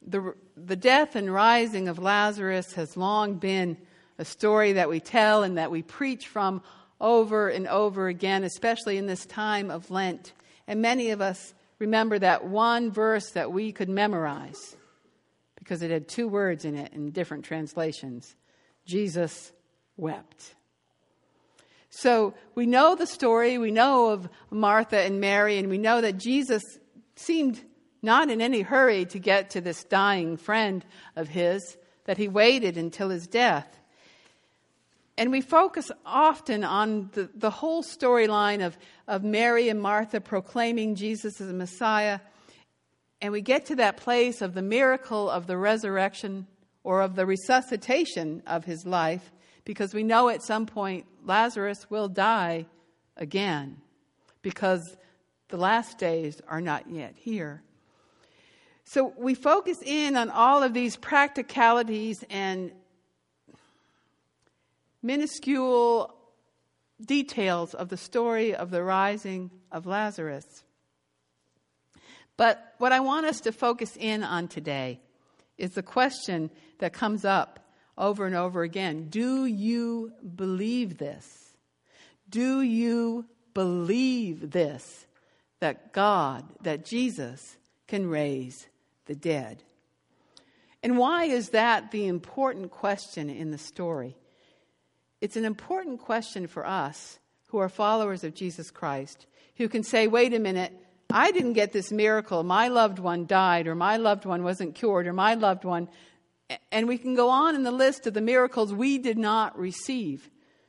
The death and rising of Lazarus has long been a story that we tell and that we preach from over and over again, especially in this time of Lent. And many of us remember that one verse that we could memorize because it had 2 words in it in different translations. Jesus wept. So we know the story. We know of Martha and Mary, and we know that Jesus seemed not in any hurry to get to this dying friend of his, that he waited until his death. And we focus often on the whole storyline of Mary and Martha proclaiming Jesus as the Messiah. And we get to that place of the miracle of the resurrection or of the resuscitation of his life, because we know at some point Lazarus will die again because the last days are not yet here. So we focus in on all of these practicalities and minuscule details of the story of the rising of Lazarus. But what I want us to focus in on today is the question that comes up over and over again. Do you believe this? Do you believe this? That God, that Jesus can raise the dead? And why is that the important question in the story? It's an important question for us who are followers of Jesus Christ, who can say, wait a minute, I didn't get this miracle. My loved one died, or my loved one wasn't cured, or my loved one. And we can go on in the list of the miracles we did not receive.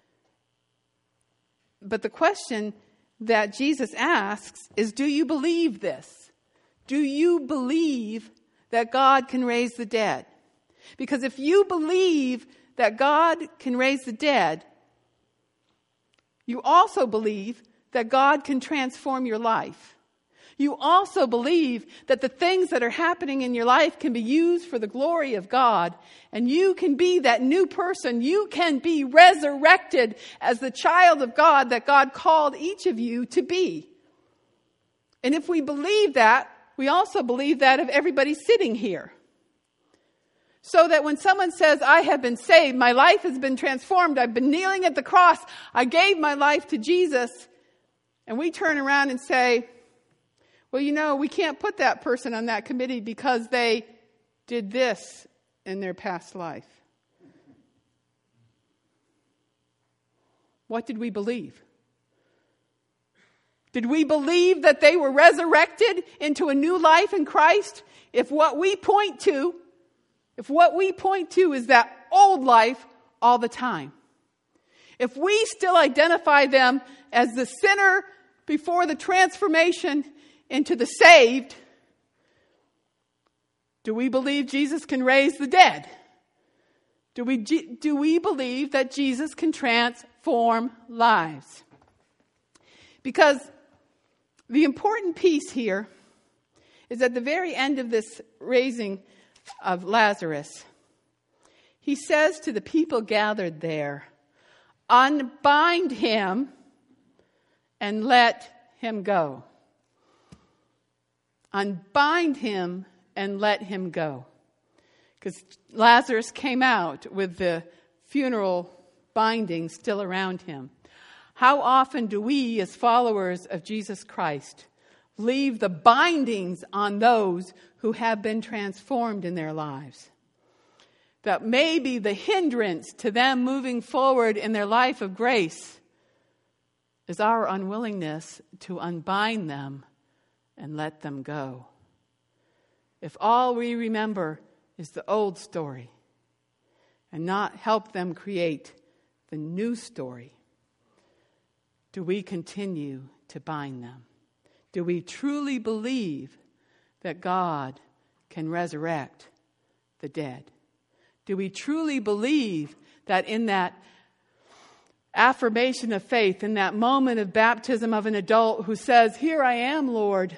But the question that Jesus asks is, do you believe this? Do you believe that God can raise the dead? Because if you believe that God can raise the dead, you also believe that God can transform your life. You also believe that the things that are happening in your life can be used for the glory of God, and you can be that new person. You can be resurrected as the child of God that God called each of you to be. And if we believe that, we also believe that of everybody sitting here. So that when someone says, I have been saved, my life has been transformed, I've been kneeling at the cross, I gave my life to Jesus, and we turn around and say, well, you know, we can't put that person on that committee because they did this in their past life. What did we believe? Did we believe that they were resurrected into a new life in Christ? If what we point to is that old life all the time. If we still identify them as the sinner before the transformation into the saved, do we believe Jesus can raise the dead? Do we believe that Jesus can transform lives? Because the important piece here is at the very end of this raising of Lazarus, he says to the people gathered there, unbind him and let him go. Unbind him and let him go. Because Lazarus came out with the funeral binding still around him. How often do we, as followers of Jesus Christ, leave the bindings on those who have been transformed in their lives? That may be the hindrance to them moving forward in their life of grace is our unwillingness to unbind them and let them go. If all we remember is the old story and not help them create the new story, do we continue to bind them? Do we truly believe that God can resurrect the dead? Do we truly believe that in that affirmation of faith, in that moment of baptism of an adult who says, here I am, Lord,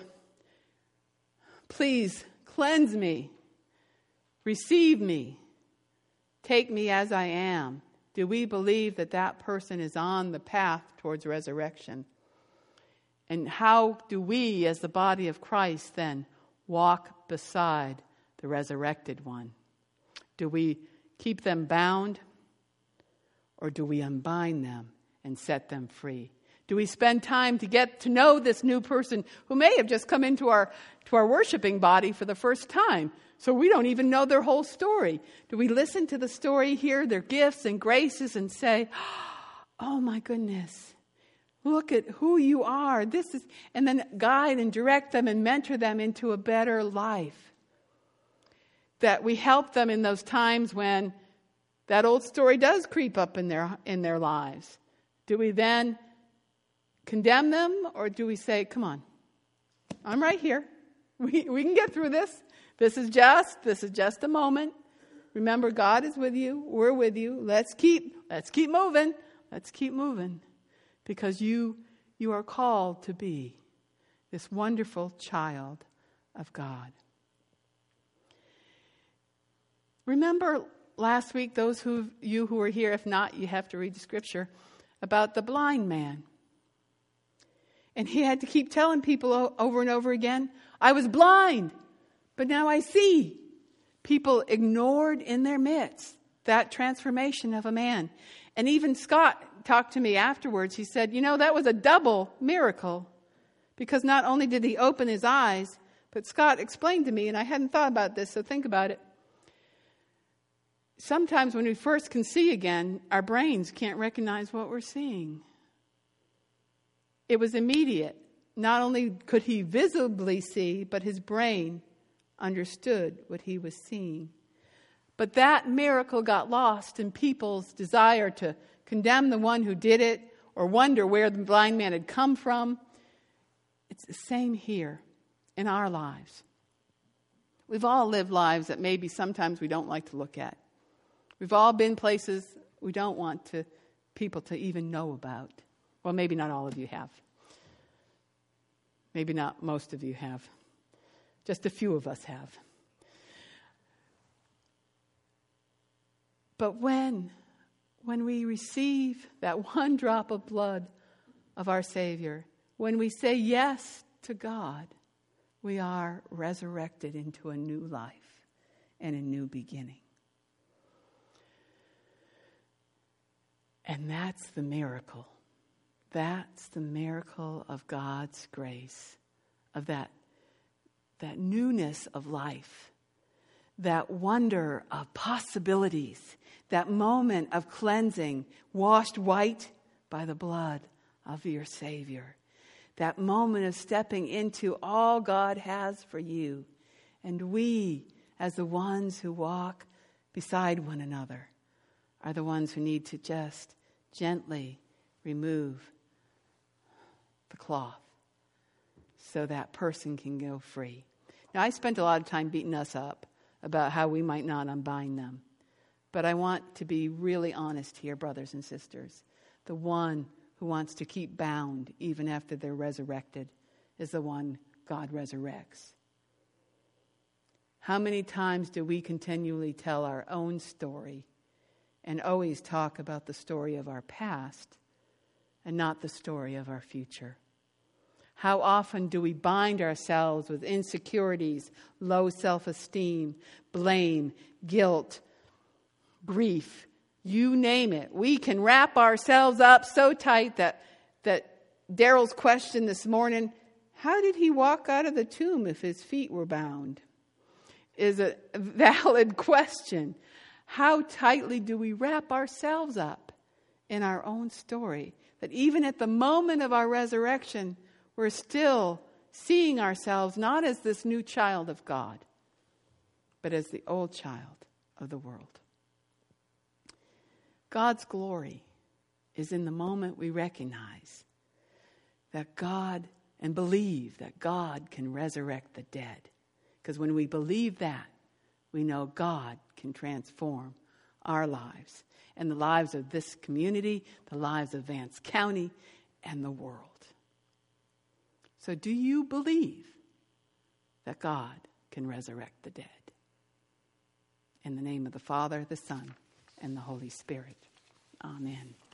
please cleanse me, receive me, take me as I am? Do we believe that that person is on the path towards resurrection? And how do we, as the body of Christ, then walk beside the resurrected one? Do we keep them bound, or do we unbind them and set them free? Do we spend time to get to know this new person who may have just come into our worshiping body for the first time, so we don't even know their whole story? Do we listen to the story, hear their gifts and graces, and say, oh my goodness, look at who you are. And then guide and direct them and mentor them into a better life? That we help them in those times when that old story does creep up in their lives. Do we then condemn them, or do we say, come on, I'm right here. We can get through this. This is just a moment. Remember, God is with you. We're with you. Let's keep moving. Let's keep moving. Because you are called to be this wonderful child of God. Remember last week, those who were here, if not, you have to read the scripture, about the blind man. And he had to keep telling people over and over again, I was blind, but now I see. People ignored in their midst that transformation of a man. And even Scott talked to me afterwards. He said, that was a double miracle, because not only did he open his eyes, but Scott explained to me, and I hadn't thought about this, so think about it. Sometimes when we first can see again, our brains can't recognize what we're seeing. It was immediate. Not only could he visibly see, but his brain understood what he was seeing. But that miracle got lost in people's desire to condemn the one who did it, or wonder where the blind man had come from. It's the same here in our lives. We've all lived lives that maybe sometimes we don't like to look at. We've all been places we don't want people to even know about. Well, maybe not all of you have. Maybe not most of you have. Just a few of us have. But when we receive that one drop of blood of our Savior, when we say yes to God, we are resurrected into a new life and a new beginning. And that's the miracle. That's the miracle of God's grace, of that newness of life, that wonder of possibilities, that moment of cleansing, washed white by the blood of your Savior, that moment of stepping into all God has for you. And we, as the ones who walk beside one another, are the ones who need to just gently remove the cloth so that person can go free. Now, I spent a lot of time beating us up about how we might not unbind them. But I want to be really honest here, brothers and sisters. The one who wants to keep bound even after they're resurrected is the one God resurrects. How many times do we continually tell our own story and always talk about the story of our past and not the story of our future? How often do we bind ourselves with insecurities, low self-esteem, blame, guilt, grief, you name it. We can wrap ourselves up so tight that Daryl's question this morning, how did he walk out of the tomb if his feet were bound, is a valid question. How tightly do we wrap ourselves up in our own story, that even at the moment of our resurrection, we're still seeing ourselves not as this new child of God, but as the old child of the world. God's glory is in the moment we recognize that God, and believe that God can resurrect the dead. Because when we believe that, we know God can transform our lives and the lives of this community, the lives of Vance County, and the world. So do you believe that God can resurrect the dead? In the name of the Father, the Son, and the Holy Spirit. Amen.